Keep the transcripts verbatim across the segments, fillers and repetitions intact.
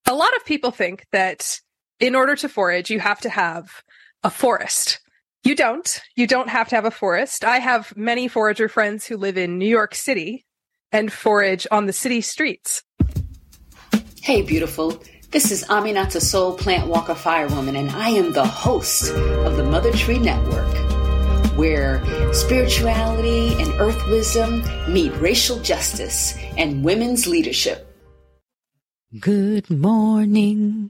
A lot of people think that in order to forage, you have to have a forest. You don't. You don't have to have a forest. I have many forager friends who live in New York City and forage on the city streets. Hey, beautiful. This is Aminata Soul Plant Walker Firewoman, and I am the host of the Mother Tree Network, where spirituality and earth wisdom meet racial justice and women's leadership. Good morning.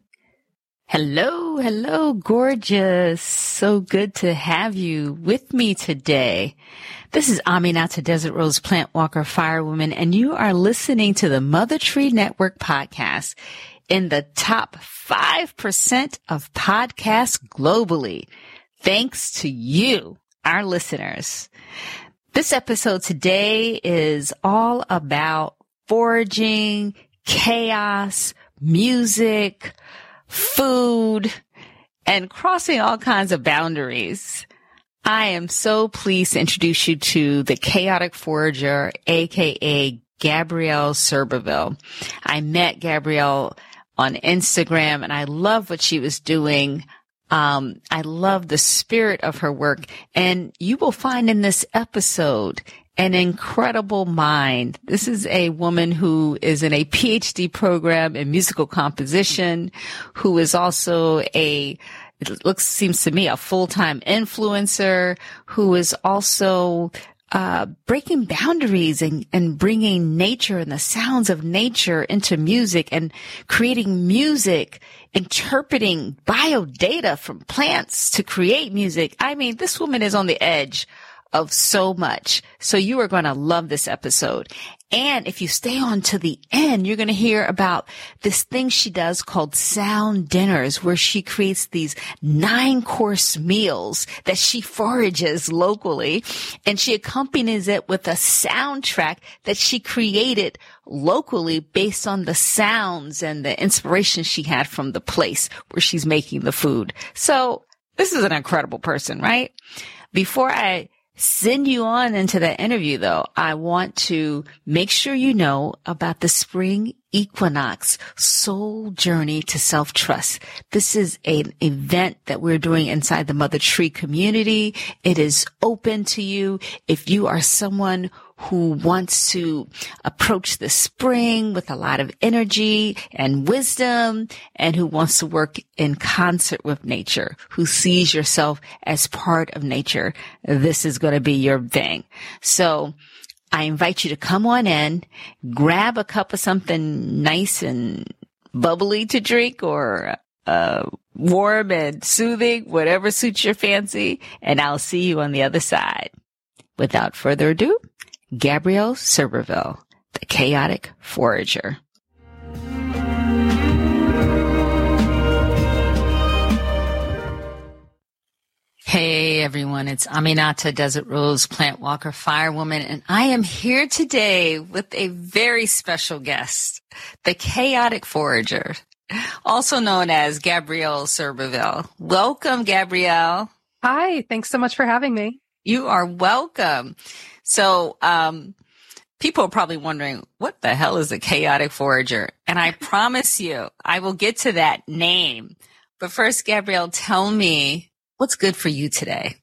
Hello, hello, gorgeous. So good to have you with me today. This is Aminata Desert Rose Plant Walker Firewoman, and you are listening to the Mother Tree Network podcast in the top five percent of podcasts globally. Thanks to you, our listeners. This episode today is all about foraging, chaos, music, food, and crossing all kinds of boundaries. I am so pleased to introduce you to the Chaotic Forager, aka Gabrielle Surberville. I met Gabrielle on Instagram and I love what she was doing. Um, I love the spirit of her work, and you will find in this episode an incredible mind. This is a woman who is in a P H D program in musical composition, who is also a, it looks, seems to me, a full-time influencer, who is also uh breaking boundaries and, and bringing nature and the sounds of nature into music and creating music, interpreting biodata from plants to create music. I mean, this woman is on the edge of so much. So you are going to love this episode. And if you stay on to the end, you're going to hear about this thing she does called sound dinners, where she creates these nine course meals that she forages locally, and she accompanies it with a soundtrack that she created locally based on the sounds and the inspiration she had from the place where she's making the food. So this is an incredible person, right? Before I send you on into that interview, though, I want to make sure you know about the Spring Equinox Soul Journey to Self-Trust. This is an event that we're doing inside the Mother Tree community. It is open to you if you are someone who wants to approach the spring with a lot of energy and wisdom, and who wants to work in concert with nature, who sees yourself as part of nature. This is going to be your thing. So I invite you to come on in, grab a cup of something nice and bubbly to drink, or uh warm and soothing, whatever suits your fancy, and I'll see you on the other side. Without further ado, Gabrielle Surberville, the Chaotic Forager. Hey everyone, it's Aminata Desert Rose Plant Walker Firewoman, and I am here today with a very special guest, the Chaotic Forager, also known as Gabrielle Surberville. Welcome, Gabrielle. Hi, thanks so much for having me. You are welcome. So, um, people are probably wondering, what the hell is a Chaotic Forager? And I promise you, I will get to that name. But first, Gabrielle, tell me, what's good for you today?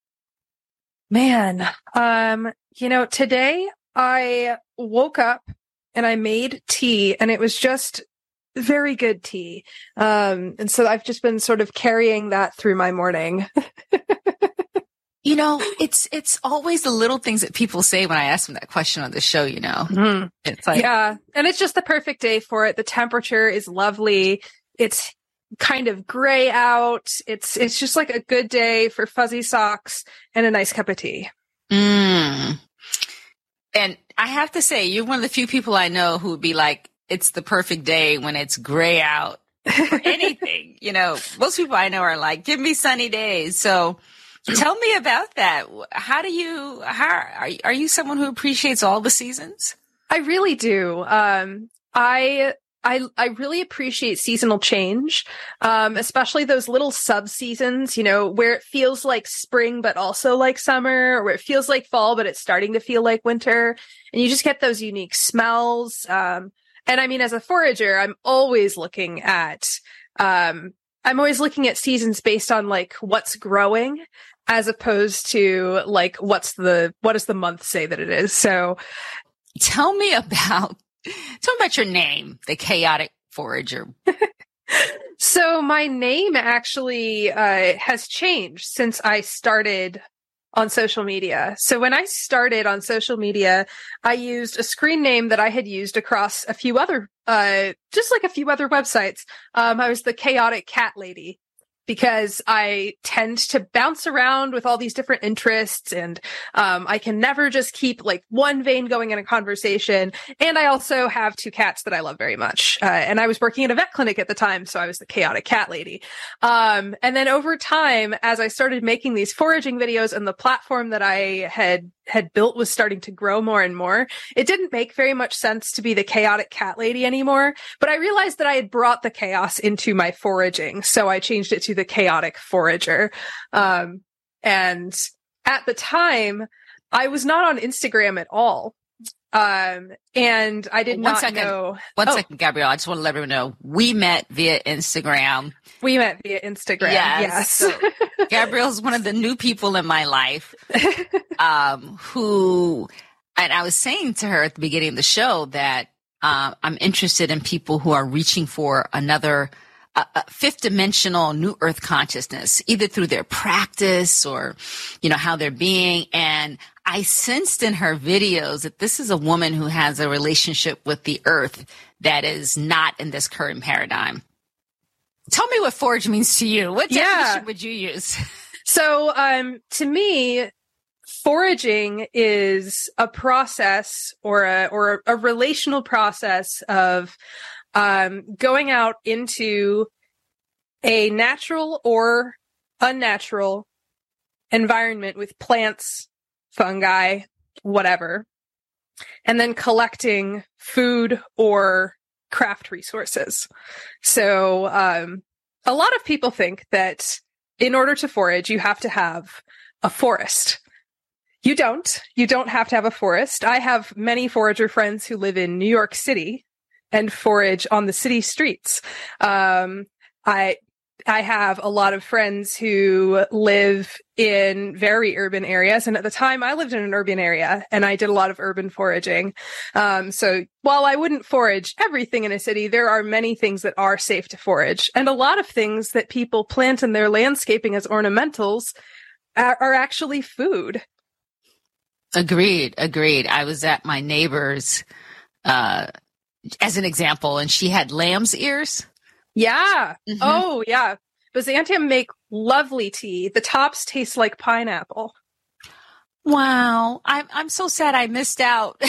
Man, um, you know, today I woke up and I made tea, and it was just very good tea. Um, and so I've just been sort of carrying that through my morning. You know, it's it's always the little things that people say when I ask them that question on the show, you know. Mm-hmm. It's like, yeah, and it's just the perfect day for it. The temperature is lovely. It's kind of gray out. It's it's just like a good day for fuzzy socks and a nice cup of tea. Mm. And I have to say, you're one of the few people I know who would be like, it's the perfect day when it's gray out for anything. You know, most people I know are like, give me sunny days. So tell me about that. How do you, how are, are you someone who appreciates all the seasons? I really do. Um, I, I, I really appreciate seasonal change, um, especially those little sub seasons, you know, where it feels like spring, but also like summer, or where it feels like fall, but it's starting to feel like winter. And you just get those unique smells. Um, And I mean, as a forager, I'm always looking at, um, I'm always looking at seasons based on like what's growing as opposed to like what's the, what does the month say that it is? So tell me about, tell me about your name, the Chaotic Forager. So my name actually uh, has changed since I started on social media. So when I started on social media, I used a screen name that I had used across a few other, uh, just like a few other websites. Um, I was the Chaotic Cat Lady because I tend to bounce around with all these different interests, and um, I can never just keep like one vein going in a conversation. And I also have two cats that I love very much. Uh, and I was working at a vet clinic at the time, so I was the Chaotic Cat Lady. Um, and then over time, as I started making these foraging videos and the platform that I had had built was starting to grow more and more, it didn't make very much sense to be the Chaotic Cat Lady anymore. But I realized that I had brought the chaos into my foraging, so I changed it to the Chaotic Forager. Um, and at the time, I was not on Instagram at all. Um, and I did One not second. know. One oh, second, Gabrielle. I just want to let everyone know we met via Instagram. We met via Instagram. Yes. Yes. So Gabrielle's one of the new people in my life, um, who, and I was saying to her at the beginning of the show that uh, I'm interested in people who are reaching for another uh, uh, fifth dimensional new earth consciousness, either through their practice or, you know, how they're being. And I sensed in her videos that this is a woman who has a relationship with the earth that is not in this current paradigm. Tell me what forage means to you. What definition Yeah. would you use? So, um, to me, foraging is a process or a, or a relational process of, um, going out into a natural or unnatural environment with plants, fungi, whatever, and then collecting food or craft resources. So, um, a lot of people think that in order to forage, you have to have a forest. You don't. You don't have to have a forest. I have many forager friends who live in New York City and forage on the city streets. Um, I, I have a lot of friends who live in very urban areas. And at the time I lived in an urban area and I did a lot of urban foraging. Um, so while I wouldn't forage everything in a city, there are many things that are safe to forage. And a lot of things that people plant in their landscaping as ornamentals are, are actually food. Agreed. Agreed. I was at my neighbor's, uh, as an example, and she had lamb's ears. Yeah. Mm-hmm. Oh, yeah. Byzantium make lovely tea. The tops taste like pineapple. Wow. I'm, I'm so sad I missed out.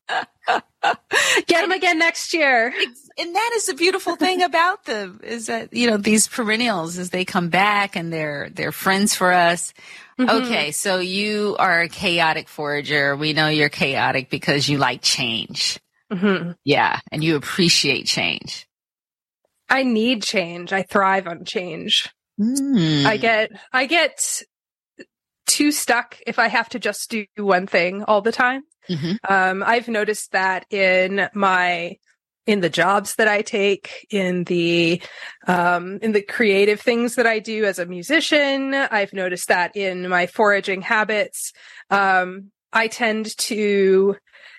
Get them again next year. And that is the beautiful thing about them is that, you know, these perennials, as they come back and they're, they're friends for us. Mm-hmm. Okay. So you are a chaotic forager. We know you're chaotic because you like change. Mm-hmm. Yeah. And you appreciate change. I need change. I thrive on change. Mm. I get, I get too stuck if I have to just do one thing all the time. Mm-hmm. Um, I've noticed that in my, in the jobs that I take, in the, um, in the creative things that I do as a musician. I've noticed that in my foraging habits. Um, I tend to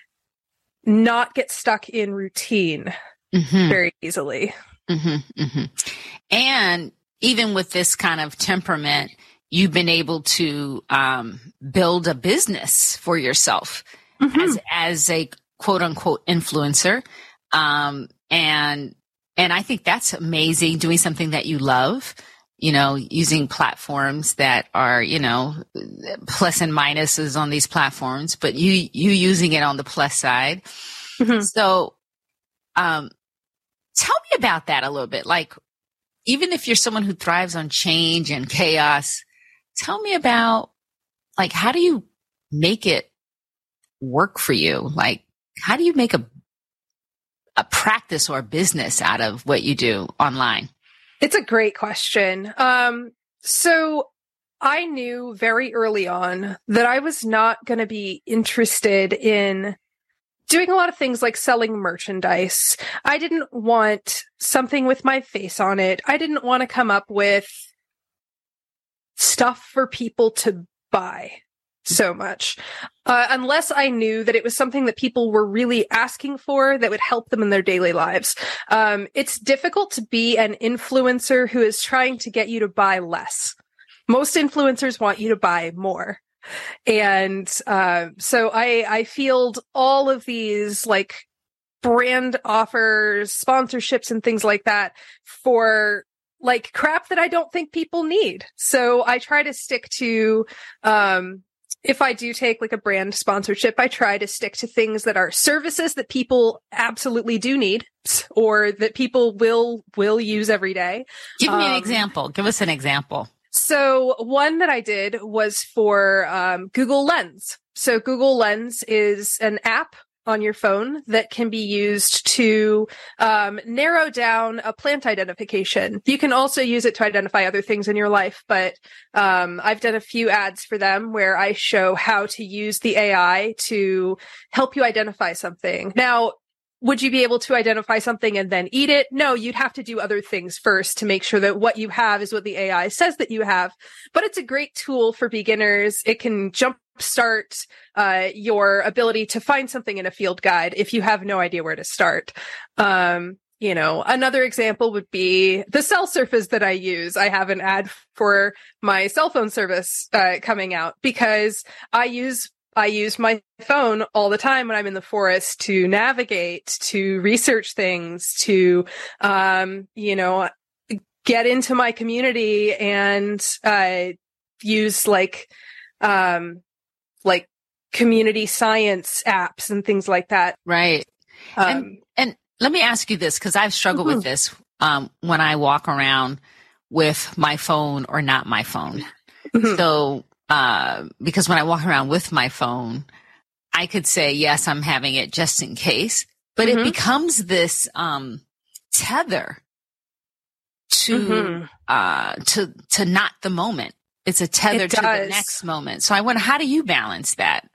not get stuck in routine mm-hmm. very easily. Mm-hmm, mm-hmm. And even with this kind of temperament, you've been able to um, build a business for yourself mm-hmm. as as a quote unquote influencer, um, and and I think that's amazing. Doing something that you love, you know, using platforms that are, you know, plus and minuses on these platforms, but you you using it on the plus side. Mm-hmm. So, um. Tell me about that a little bit. Like, even if you're someone who thrives on change and chaos, tell me about, like, how do you make it work for you? Like, how do you make a a practice or a business out of what you do online? It's a great question. Um, so I knew very early on that I was not going to be interested in doing a lot of things like selling merchandise. I didn't want something with my face on it. I didn't want to come up with stuff for people to buy so much, uh, unless I knew that it was something that people were really asking for that would help them in their daily lives. Um, it's difficult to be an influencer who is trying to get you to buy less. Most influencers want you to buy more. And uh, so I, I field all of these like brand offers, sponsorships, and things like that for like crap that I don't think people need. So I try to stick to, um, if I do take like a brand sponsorship, I try to stick to things that are services that people absolutely do need or that people will, will use every day. Give me an Um, example. Give us an example. So one that I did was for um, Google Lens. So Google Lens is an app on your phone that can be used to um, narrow down a plant identification. You can also use it to identify other things in your life, but um, I've done a few ads for them where I show how to use the A I to help you identify something. Now, would you be able to identify something and then eat it? No, you'd have to do other things first to make sure that what you have is what the A I says that you have. But it's a great tool for beginners. It can jumpstart uh, your ability to find something in a field guide if you have no idea where to start. Um, you know, another example would be the cell surface that I use. I have an ad for my cell phone service uh, coming out because I use I use my phone all the time when I'm in the forest to navigate, to research things, to, um, you know, get into my community and, uh, use like, um, like community science apps and things like that. Right. Um, and, and let me ask you this, because I've struggled mm-hmm. with this, um, when I walk around with my phone or not my phone. Mm-hmm. So, Uh, because when I walk around with my phone, I could say, yes, I'm having it just in case, but mm-hmm. it becomes this, um, tether to, mm-hmm. uh, to, to not the moment. It's a tether It to does. the next moment. So I wonder, how do you balance that?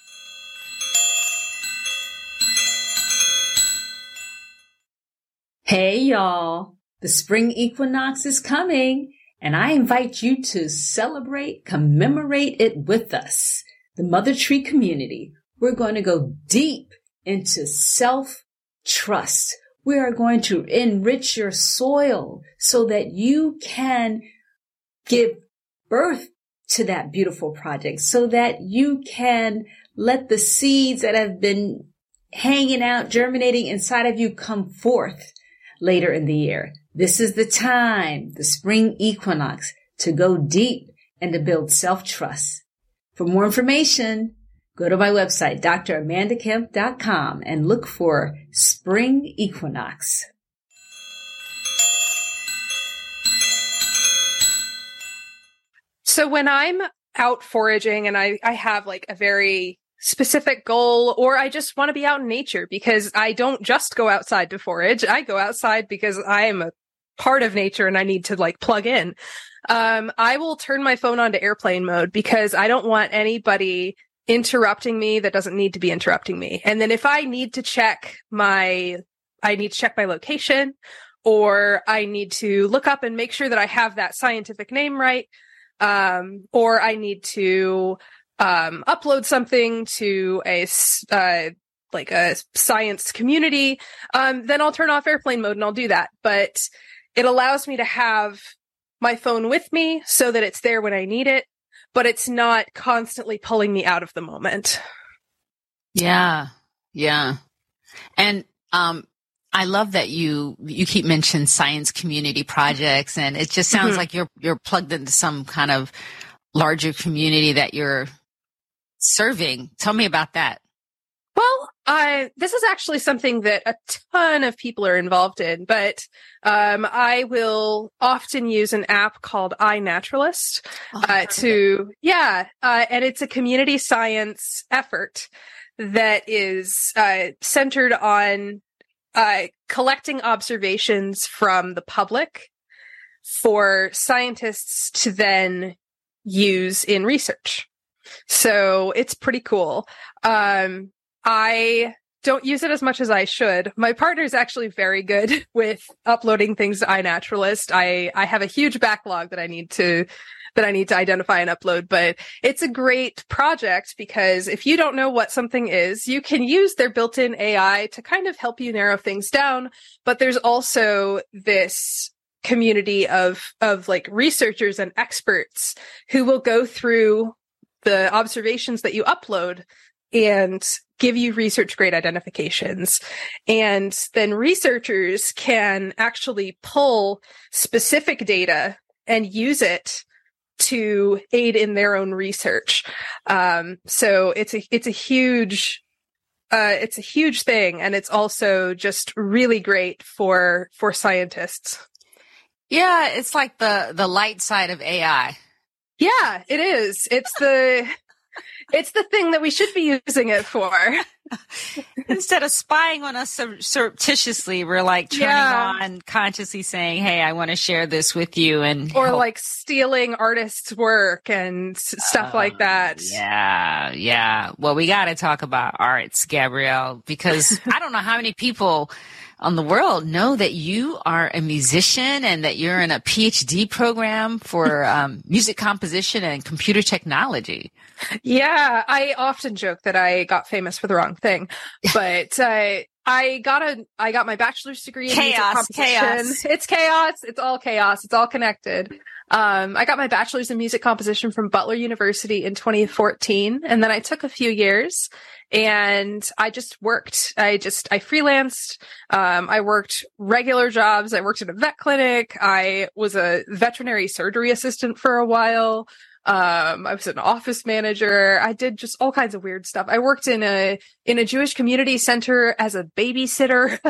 Hey, y'all. The spring equinox is coming. And I invite you to celebrate, commemorate it with us, the Mother Tree community. We're going to go deep into self-trust. We are going to enrich your soil so that you can give birth to that beautiful project, so that you can let the seeds that have been hanging out, germinating inside of you come forth later in the year. This is the time, the spring equinox, to go deep and to build self-trust. For more information, go to my website, d r amanda kemp dot com, and look for Spring Equinox. So when I'm out foraging and I, I have like a very specific goal, or I just want to be out in nature because I don't just go outside to forage. I go outside because I am a part of nature and I need to like plug in. Um, I will turn my phone on to airplane mode because I don't want anybody interrupting me that doesn't need to be interrupting me. And then if I need to check my, I need to check my location, or I need to look up and make sure that I have that scientific name right. Um, or I need to, um, upload something to a, uh, like a science community, um, then I'll turn off airplane mode and I'll do that. But it allows me to have my phone with me so that it's there when I need it, but it's not constantly pulling me out of the moment. Yeah. Yeah. And, um, I love that you, you keep mentioning science community projects, and it just sounds mm-hmm. like you're, you're plugged into some kind of larger community that you're serving. Tell me about that. Well, I, this is actually something that a ton of people are involved in, but um, I will often use an app called iNaturalist oh, uh, to, yeah, uh, and it's a community science effort that is uh, centered on uh, collecting observations from the public for scientists to then use in research. So it's pretty cool. Um, I don't use it as much as I should. My partner is actually very good with uploading things to iNaturalist. I, I have a huge backlog that I need to, that I need to identify and upload, but it's a great project because if you don't know what something is, you can use their built-in A I to kind of help you narrow things down. But there's also this community of, of like researchers and experts who will go through the observations that you upload and give you research grade identifications. And then researchers can actually pull specific data and use it to aid in their own research. Um, so it's a, it's a huge, uh, it's a huge thing. And it's also just really great for, for scientists. Yeah. It's like the, the light side of A I. Yeah, it is. It's the, it's the thing that we should be using it for. Instead of spying on us sur- surreptitiously, we're like turning Yeah. on consciously saying, hey, I want to share this with you. And Or help. like stealing artists' work and s- stuff Uh, like that. Yeah, yeah. Well, we got to talk about arts, Gabrielle, because I don't know how many people on the world know that you are a musician and that you're in a P H D program for um, music composition and computer technology. Yeah, I often joke that I got famous for the wrong thing, but uh, I got a I got my bachelor's degree in Chaos, music composition. chaos. It's chaos. It's all chaos. It's all connected. Um, I got my bachelor's in music composition from Butler University in twenty fourteen, and then I took a few years and I just worked. I just I freelanced. Um, I worked regular jobs. I worked at a vet clinic. I was a veterinary surgery assistant for a while. Um, I was an office manager. I did just all kinds of weird stuff. I worked in a, in a Jewish community center as a babysitter.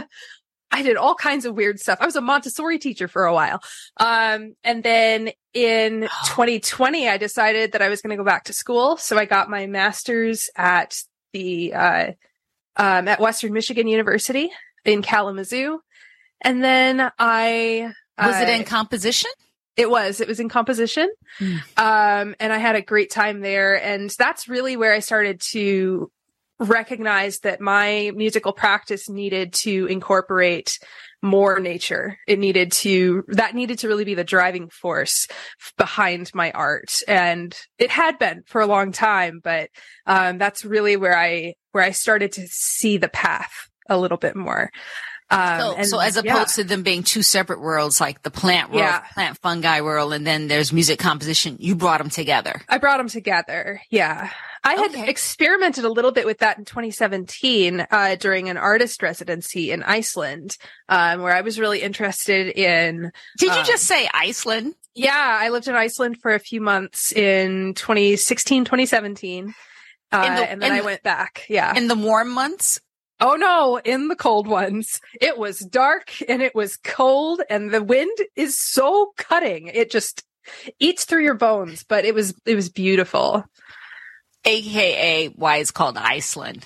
I did all kinds of weird stuff. I was a Montessori teacher for a while. Um, and then in twenty twenty, I decided that I was going to go back to school. So I got my master's at the, uh, um, at Western Michigan University in Kalamazoo. And then I, Was uh, it in composition? It was. It was in composition. Mm. Um, and I had a great time there. And that's really where I started to recognize that my musical practice needed to incorporate more nature. It needed to, that needed to really be the driving force behind my art. And it had been for a long time, but, um, that's really where I, where I started to see the path a little bit more. Um, So, and, so as yeah. opposed to them being two separate worlds, like the plant world, Yeah. plant fungi world, and then there's music composition, you brought them together. I brought them together. Yeah. I had Okay. experimented a little bit with that in twenty seventeen, uh, during an artist residency in Iceland, um, where I was really interested in. Did you um, just say Iceland? Yeah, I lived in Iceland for a few months in twenty sixteen, twenty seventeen. Uh, In the- and then in I the- went back. Yeah. In the warm months? Oh no, in the cold ones. It was dark and it was cold and the wind is so cutting. It just eats through your bones, but it was, it was beautiful. A K A why it's called Iceland.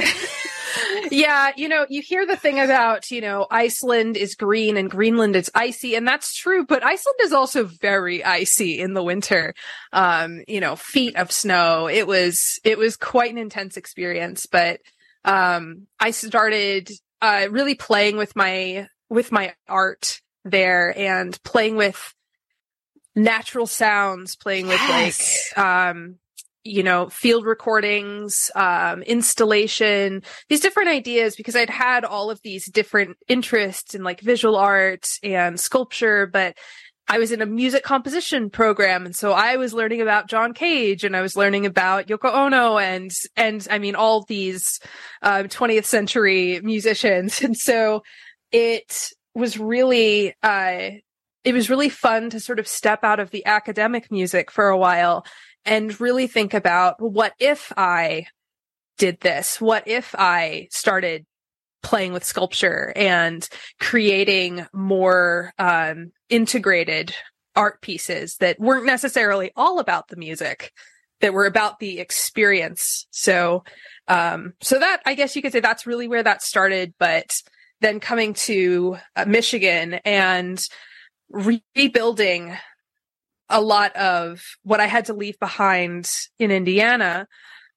Yeah, you know, you hear the thing about, you know, Iceland is green and Greenland is icy, and that's true, but Iceland is also very icy in the winter. Um, you know, feet of snow. It was, it was quite an intense experience, but, um, I started, uh, really playing with my, with my art there and playing with natural sounds, playing with Yes. like, um, you know, field recordings, um, installation, these different ideas, because I'd had all of these different interests in like visual art and sculpture, but I was in a music composition program. And so I was learning about John Cage and I was learning about Yoko Ono and, and I mean, all these, uh, twentieth century musicians. And so it was really, uh, it was really fun to sort of step out of the academic music for a while and really think about, what if I did this? What if I started playing with sculpture and creating more um, integrated art pieces that weren't necessarily all about the music, that were about the experience. So, um, so that, I guess you could say that's really where that started. But then coming to uh, Michigan and rebuilding a lot of what I had to leave behind in Indiana,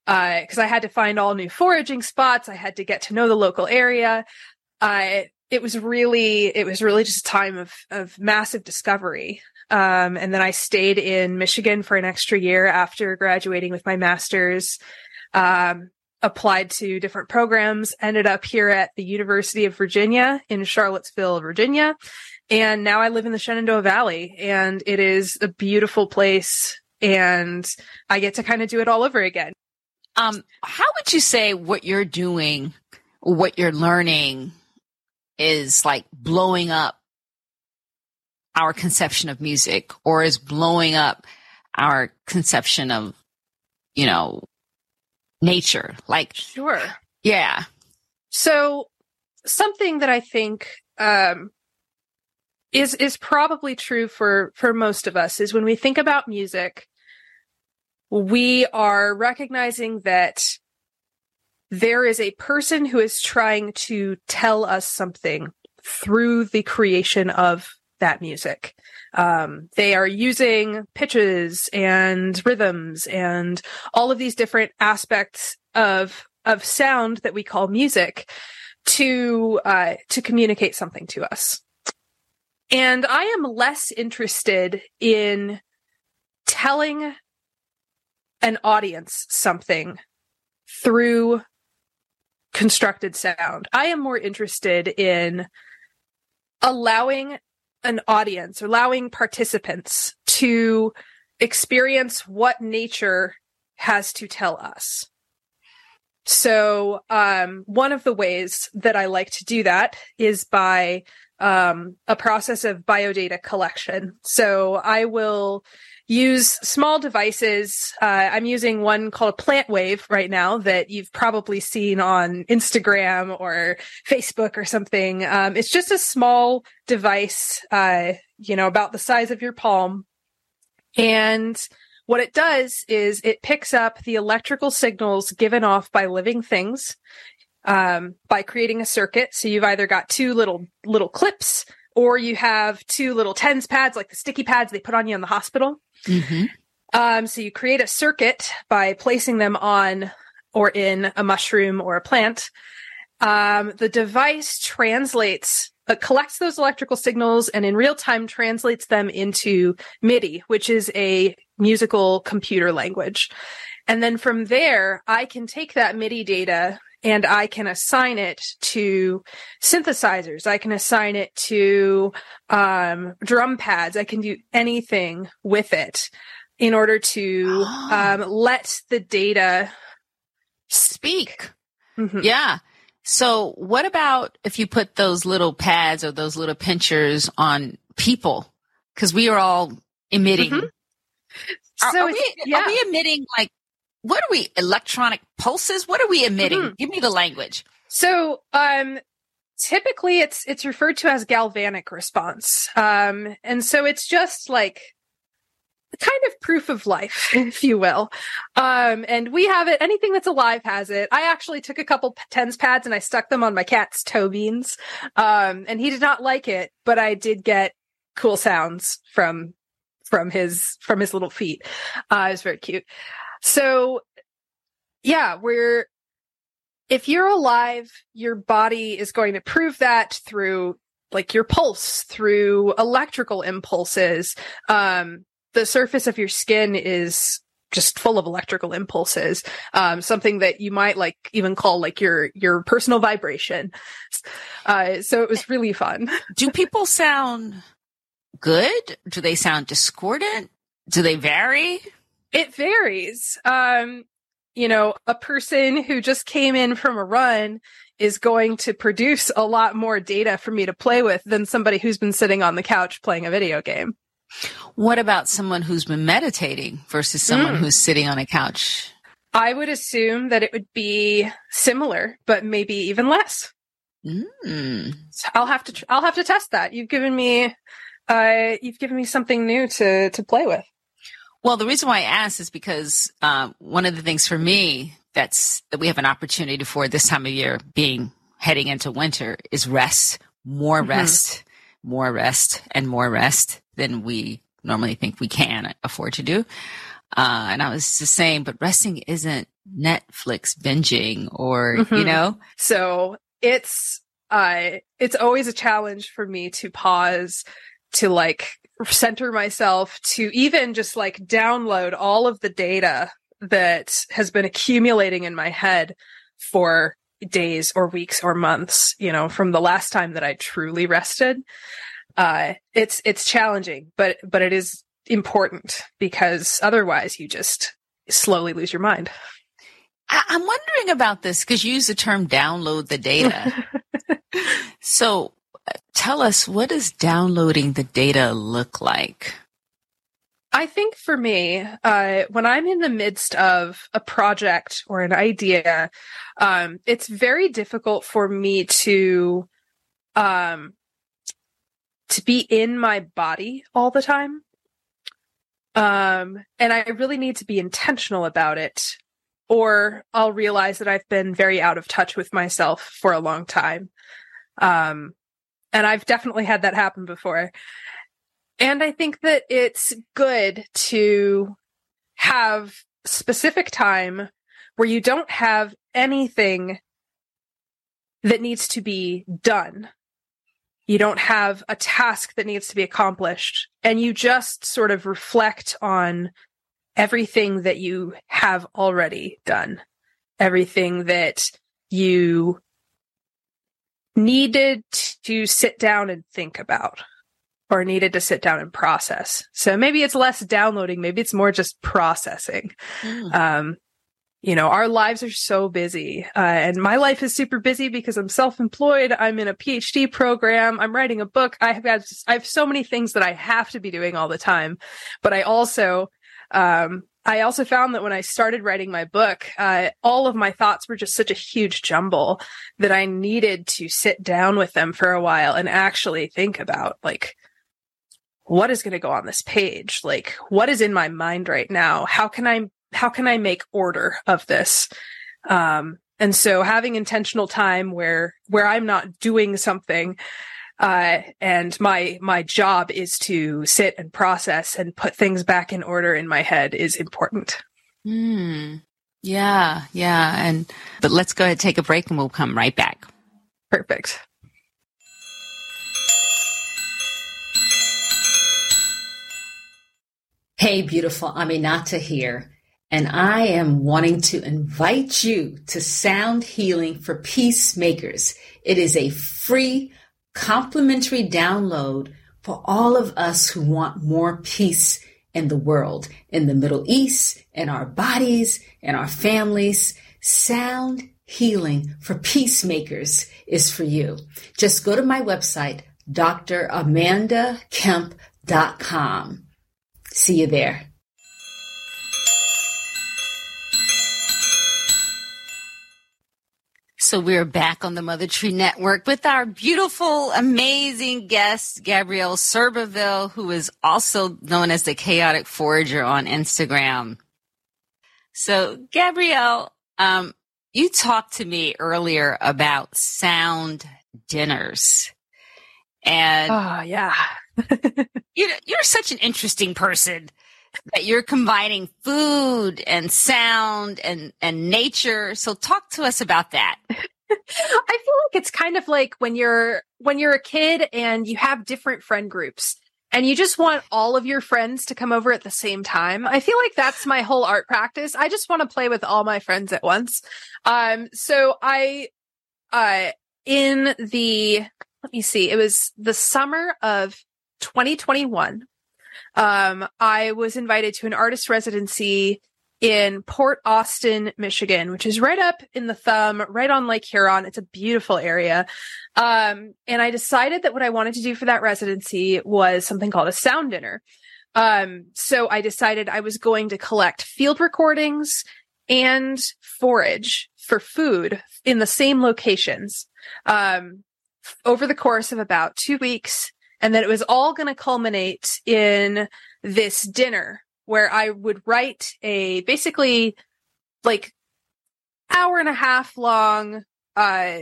uh, cause I had to find all new foraging spots. I had to get to know the local area. Uh, it was really, it was really just a time of, of massive discovery. Um, and then I stayed in Michigan for an extra year after graduating with my master's, um, applied to different programs, ended up here at the University of Virginia in Charlottesville, Virginia. And now I live in the Shenandoah Valley, and it is a beautiful place, and I get to kind of do it all over again. Um, how would you say what you're doing, what you're learning is like blowing up our conception of music, or is blowing up our conception of, you know, nature? Like, sure. Yeah. So something that I think, um, is, is probably true for, for most of us is when we think about music, we are recognizing that there is a person who is trying to tell us something through the creation of that music. Um, they are using pitches and rhythms and all of these different aspects of of sound that we call music to uh, to communicate something to us. And I am less interested in telling an audience something through constructed sound. I am more interested in allowing an audience, allowing participants to experience what nature has to tell us. So, um, one of the ways that I like to do that is by um, a process of biodata collection. So I will use small devices. Uh, I'm using one called PlantWave right now that you've probably seen on Instagram or Facebook or something. Um, it's just a small device, uh, you know, about the size of your palm. And what it does is it picks up the electrical signals given off by living things, um, by creating a circuit. So you've either got two little, little clips, or you have two little TENS pads, like the sticky pads they put on you in the hospital. Mm-hmm. Um, so you create a circuit by placing them on or in a mushroom or a plant. Um, the device translates, uh, collects those electrical signals and in real time translates them into MIDI, which is a musical computer language. And then from there, I can take that MIDI data and I can assign it to synthesizers. I can assign it to um, drum pads. I can do anything with it in order to oh. um, let the data speak. Mm-hmm. Yeah. So what about if you put those little pads or those little pinchers on people? Because we are all emitting. Mm-hmm. So are, are, we, yeah. are we emitting like, what are we, electronic pulses? What are we emitting? Mm-hmm. Give me the language. So, um, typically it's, it's referred to as galvanic response. Um, and so it's just like kind of proof of life, if you will. Um, and we have it, anything that's alive has it. I actually took a couple TENS pads and I stuck them on my cat's toe beans. Um, and he did not like it, but I did get cool sounds from, from his, from his little feet. Uh, it was very cute. So, yeah, we're, if you're alive, your body is going to prove that through like your pulse, through electrical impulses. Um, the surface of your skin is just full of electrical impulses. Um, something that you might like even call like your, your personal vibration. Uh, so it was really fun. Do people sound good? Do they sound discordant? Do they vary? It varies. Um, you know, a person who just came in from a run is going to produce a lot more data for me to play with than somebody who's been sitting on the couch playing a video game. What about someone who's been meditating versus someone mm. who's sitting on a couch? I would assume that it would be similar, but maybe even less. Mm. So I'll have to, tr- I'll have to test that. You've given me, uh, you've given me something new to, to play with. Well, the reason why I asked is because uh, one of the things for me that's that we have an opportunity for this time of year, being heading into winter, is rest, more mm-hmm. rest, more rest, and more rest than we normally think we can afford to do. Uh, and I was just saying, but resting isn't Netflix binging or, Mm-hmm. you know? So it's, uh, it's always a challenge for me to pause, to like center myself, to even just like download all of the data that has been accumulating in my head for days or weeks or months, you know, from the last time that I truly rested. Uh, it's, it's challenging, but, but it is important because otherwise you just slowly lose your mind. I- I'm wondering about this because you use the term download the data. So uh, tell us, what does downloading the data look like? I think for me, uh, when I'm in the midst of a project or an idea, um, it's very difficult for me to, um, to be in my body all the time. Um, and I really need to be intentional about it, or I'll realize that I've been very out of touch with myself for a long time. Um, and I've definitely had that happen before. And I think that it's good to have specific time where you don't have anything that needs to be done. You don't have a task that needs to be accomplished, and you just sort of reflect on everything that you have already done, everything that you needed to sit down and think about, or needed to sit down and process. So maybe it's less downloading, maybe it's more just processing. Mm. Um, you know, our lives are so busy, uh, and my life is super busy because I'm self-employed. I'm in a PhD program. I'm writing a book. I have had, I have so many things that I have to be doing all the time. But I also, um, I also found that when I started writing my book, uh, all of my thoughts were just such a huge jumble that I needed to sit down with them for a while and actually think about, like, what is going to go on this page? Like, what is in my mind right now? How can I How can I make order of this? Um, and so having intentional time where, where I'm not doing something, uh, and my, my job is to sit and process and put things back in order in my head is important. Mm, yeah. Yeah. And, but let's go ahead and take a break and we'll come right back. Perfect. Hey, beautiful, Aminata here. And I am wanting to invite you to Sound Healing for Peacemakers. It is a free, complimentary download for all of us who want more peace in the world, in the Middle East, in our bodies, in our families. Sound Healing for Peacemakers is for you. Just go to my website, D R amanda kemp dot com. See you there. So we're back on the Mother Tree Network with our beautiful, amazing guest, Gabrielle Soberville, who is also known as the Chaotic Forager on Instagram. So, Gabrielle, um, you talked to me earlier about sound dinners. And oh, yeah. you know, you're such an interesting person that you're combining food and sound and, and nature. So talk to us about that. I feel like it's kind of like when you're, when you're a kid and you have different friend groups and you just want all of your friends to come over at the same time. I feel like that's my whole art practice. I just want to play with all my friends at once. Um, so I, uh, in the, let me see, it was the summer of twenty twenty-one. Um, I was invited to an artist residency in Port Austin, Michigan, which is right up in the thumb, right on Lake Huron. It's a beautiful area. Um, and I decided that what I wanted to do for that residency was something called a sound dinner. Um, so I decided I was going to collect field recordings and forage for food in the same locations, um, over the course of about two weeks. And that it was all going to culminate in this dinner where I would write a basically like hour and a half long, uh,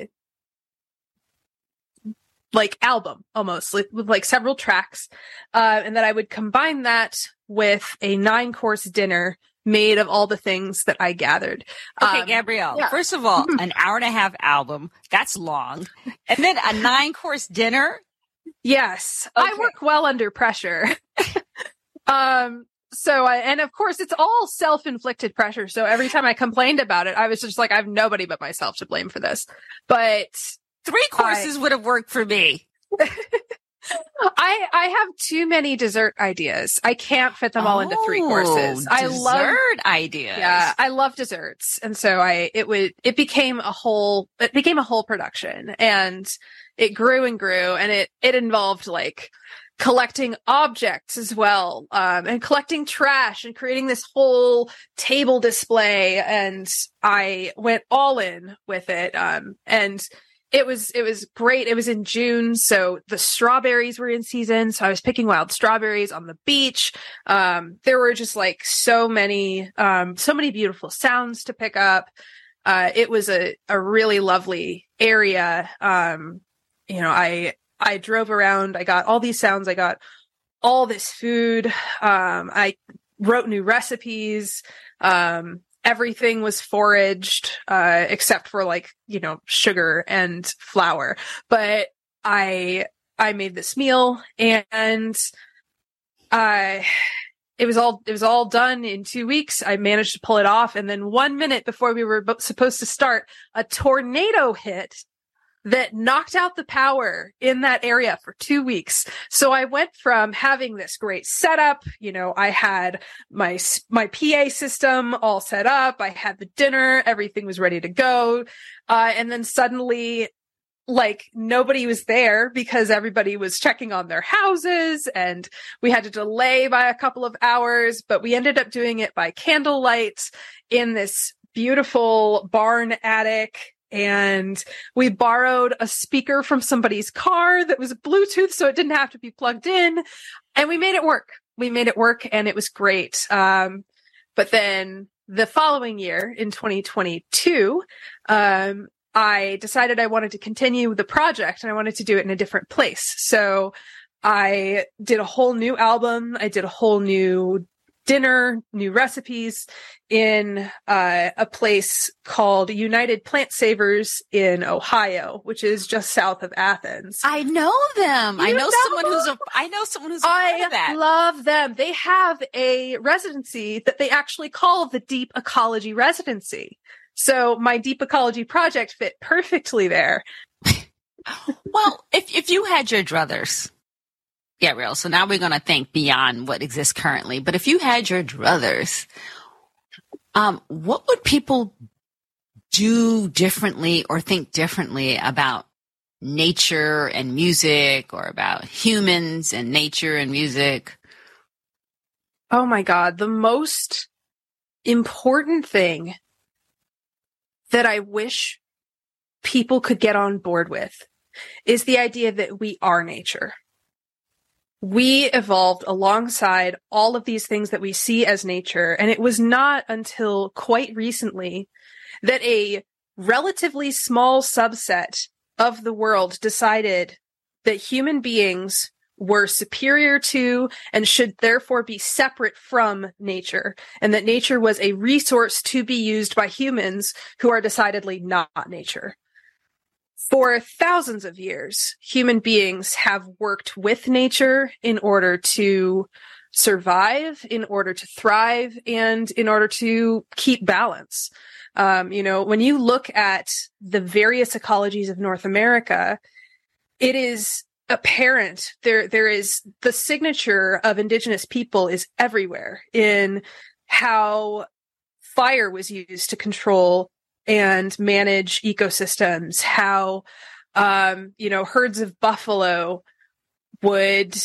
like album almost like, with like several tracks. Uh, and that I would combine that with a nine course dinner made of all the things that I gathered. Okay, Um, Gabrielle, yeah. first of all, an hour and a half album, that's long. And then a nine course dinner. Yes. Okay. I work well under pressure. um, so I, and of course it's all self-inflicted pressure. So every time I complained about it, I was just like, I have nobody but myself to blame for this. But three courses I, would have worked for me. I I have too many dessert ideas. I can't fit them all oh, into three courses. I love dessert ideas. Yeah, I love desserts, and so I it would it became a whole it became a whole production, and it grew and grew, and it it involved like collecting objects as well, um, and collecting trash and creating this whole table display, and I went all in with it, um, and. It was, it was great. It was in June. So the strawberries were in season. So I was picking wild strawberries on the beach. Um, there were just like so many, um, so many beautiful sounds to pick up. Uh, it was a, a really lovely area. Um, you know, I, I drove around, I got all these sounds. I got all this food. Um, I wrote new recipes. Um, Everything was foraged, uh, except for like, you know, sugar and flour. But I, I made this meal and I, it was all, it was all done in two weeks. I managed to pull it off. And then one minute before we were bo- supposed to start, a tornado hit that knocked out the power in that area for two weeks. So I went from having this great setup, you know, I had my, my P A system all set up. I had the dinner, everything was ready to go. Uh, and then suddenly, like, nobody was there because everybody was checking on their houses, and we had to delay by a couple of hours, but we ended up doing it by candlelight in this beautiful barn attic. And we borrowed a speaker from somebody's car that was Bluetooth, so it didn't have to be plugged in. And we made it work. We made it work, and it was great. Um, but then the following year, in twenty twenty-two, um, I decided I wanted to continue the project, and I wanted to do it in a different place. So I did a whole new album. I did a whole new dinner, new recipes in uh, a place called United Plant Savers in Ohio, which is just south of Athens. I know them. You I know, know someone who's a. I know someone who's a I part of that. love them. They have a residency that they actually call the Deep Ecology Residency. So my Deep Ecology project fit perfectly there. Well, if if you had your druthers. Gabrielle, so now we're going to think beyond what exists currently. But if you had your druthers, um, what would people do differently or think differently about nature and music, or about humans and nature and music? Oh my God. The most important thing that I wish people could get on board with is the idea that we are nature. We evolved alongside all of these things that we see as nature. And it was not until quite recently that a relatively small subset of the world decided that human beings were superior to and should therefore be separate from nature, and that nature was a resource to be used by humans who are decidedly not nature. For thousands of years, human beings have worked with nature in order to survive, in order to thrive, and in order to keep balance. Um, you know, when you look at the various ecologies of North America, it is apparent there, there is the signature of indigenous people is everywhere in how fire was used to control and manage ecosystems, how, um, you know, herds of buffalo would,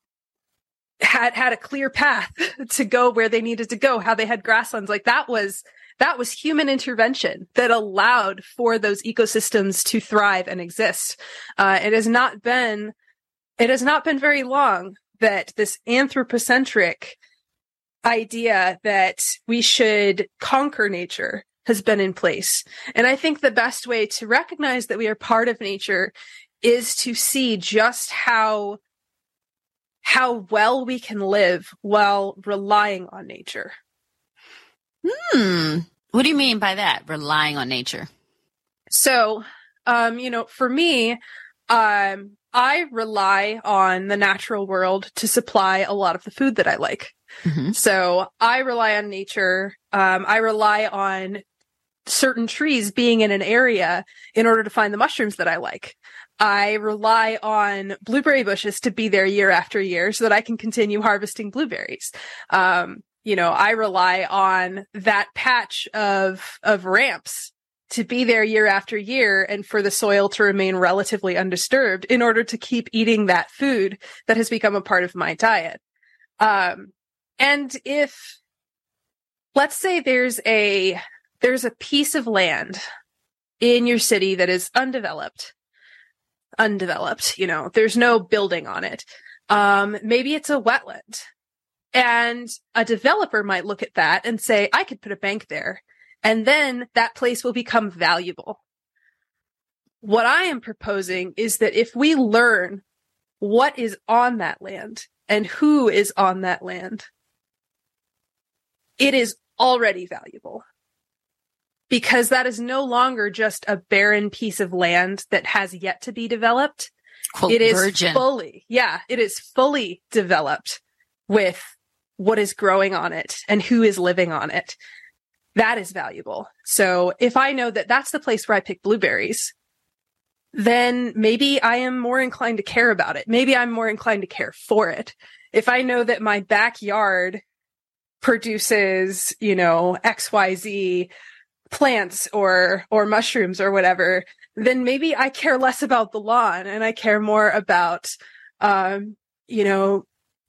had, had a clear path to go where they needed to go, how they had grasslands. Like that was, that was human intervention that allowed for those ecosystems to thrive and exist. Uh, it has not been, it has not been very long that this anthropocentric idea that we should conquer nature has been in place. And I think the best way to recognize that we are part of nature is to see just how, how well we can live while relying on nature. Hmm. What do you mean by that? Relying on nature? So, um, you know, for me, um, I rely on the natural world to supply a lot of the food that I like. Mm-hmm. So I rely on nature. Um, I rely on certain trees being in an area in order to find the mushrooms that I like. I rely on blueberry bushes to be there year after year so that I can continue harvesting blueberries. Um, you know, I rely on that patch of, of ramps to be there year after year and for the soil to remain relatively undisturbed in order to keep eating that food that has become a part of my diet. Um, and if, let's say there's a, there's a piece of land in your city that is undeveloped, undeveloped, you know, there's no building on it. Um, maybe it's a wetland, and a developer might look at that and say, I could put a bank there. And then that place will become valuable. What I am proposing is that if we learn what is on that land and who is on that land, it is already valuable. Because that is no longer just a barren piece of land that has yet to be developed. Quote, it is virgin. fully, yeah, it is fully developed with what is growing on it and who is living on it. That is valuable. So if I know that that's the place where I pick blueberries, then maybe I am more inclined to care about it. Maybe I'm more inclined to care for it. If I know that my backyard produces, you know, X Y Z plants or, or mushrooms or whatever, then maybe I care less about the lawn and I care more about, um, you know,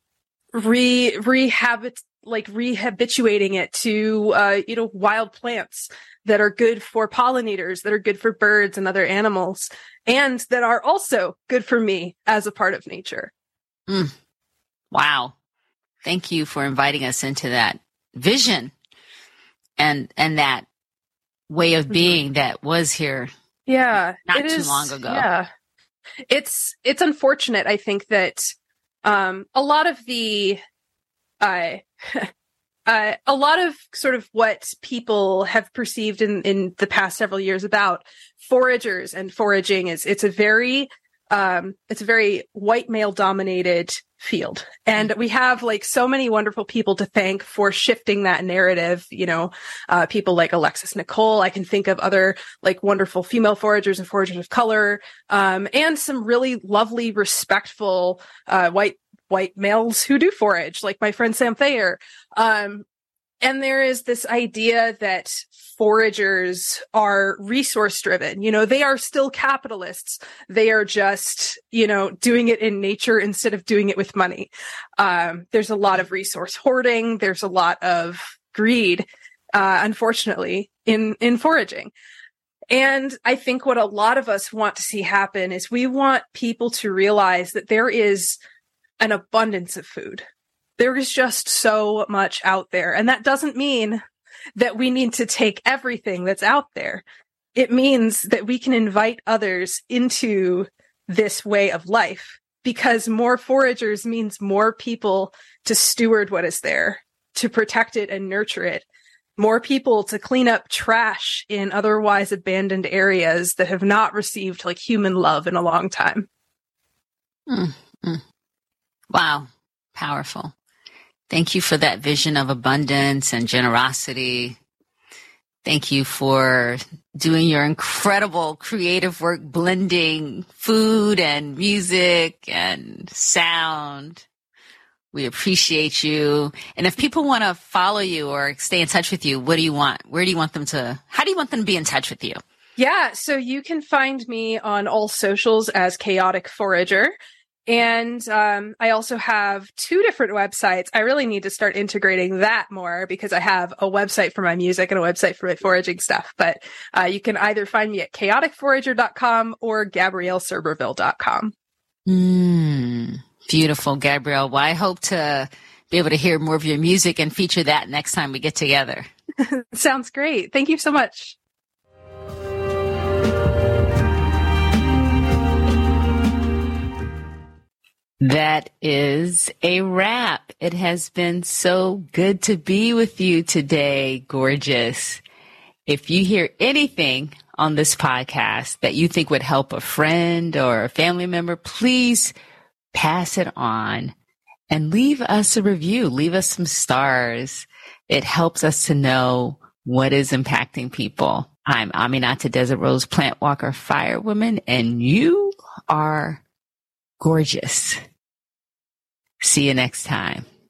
re, rehabit, like rehabituating it to, uh, you know, wild plants that are good for pollinators, that are good for birds and other animals, and that are also good for me as a part of nature. Mm. Wow. Thank you for inviting us into that vision and, and that way of being mm-hmm. that was here. Yeah. Not it too is, long ago. Yeah. It's, it's unfortunate. I think that, um, a lot of the, uh, uh, a lot of sort of what people have perceived in, in the past several years about foragers and foraging is it's a very, um, it's a very white male dominated field. And we have like so many wonderful people to thank for shifting that narrative. You know, uh, people like Alexis Nicole. I can think of other like wonderful female foragers and foragers of color, um, and some really lovely, respectful, uh, white white males who do forage, like my friend Sam Thayer. Um, and there is this idea that foragers are resource driven. You know, they are still capitalists. They are just, you know, doing it in nature instead of doing it with money. Um, there's a lot of resource hoarding. There's a lot of greed, uh, unfortunately, in, in foraging. And I think what a lot of us want to see happen is we want people to realize that there is an abundance of food. There is just so much out there. And that doesn't mean that we need to take everything that's out there. It means that we can invite others into this way of life, because more foragers means more people to steward what is there, to protect it and nurture it, more people to clean up trash in otherwise abandoned areas that have not received like human love in a long time. Mm-hmm. Wow. Powerful. Thank you for that vision of abundance and generosity. Thank you for doing your incredible creative work, blending food and music and sound. We appreciate you. And if people want to follow you or stay in touch with you, what do you want? Where do you want them to, how do you want them to be in touch with you? Yeah. So you can find me on all socials as Chaotic Forager. And um, I also have two different websites. I really need to start integrating that more because I have a website for my music and a website for my foraging stuff. But uh, you can either find me at chaotic forager dot com or gabrielle serberville dot com. Mm, beautiful, Gabrielle. Well, I hope to be able to hear more of your music and feature that next time we get together. Sounds great. Thank you so much. That is a wrap. It has been so good to be with you today, gorgeous. If you hear anything on this podcast that you think would help a friend or a family member, please pass it on and leave us a review. Leave us some stars. It helps us to know what is impacting people. I'm Aminata Desert Rose Plant Walker Firewoman, and you are gorgeous. See you next time.